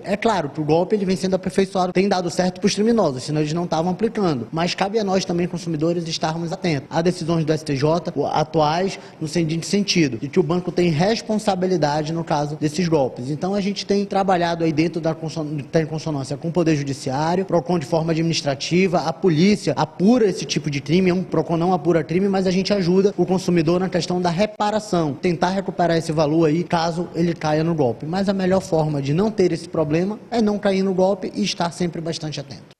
É claro que o golpe ele vem sendo aperfeiçoado, tem dado certo para os criminosos, senão eles não estavam aplicando. Mas cabe a nós também, consumidores, estarmos atentos a decisões do STJ atuais no seguinte sentido, de que o banco tem responsabilidade no caso desses golpes. Então a gente tem trabalhado aí dentro tá em consonância com o Poder Judiciário, PROCON de forma administrativa, a polícia apura esse tipo de crime, PROCON não apura crime, mas a gente ajuda o consumidor na questão da reparação, tentar recuperar esse valor aí caso ele caia no golpe. Mas a melhor forma de não ter esse problema é não cair no golpe e estar sempre bastante atento.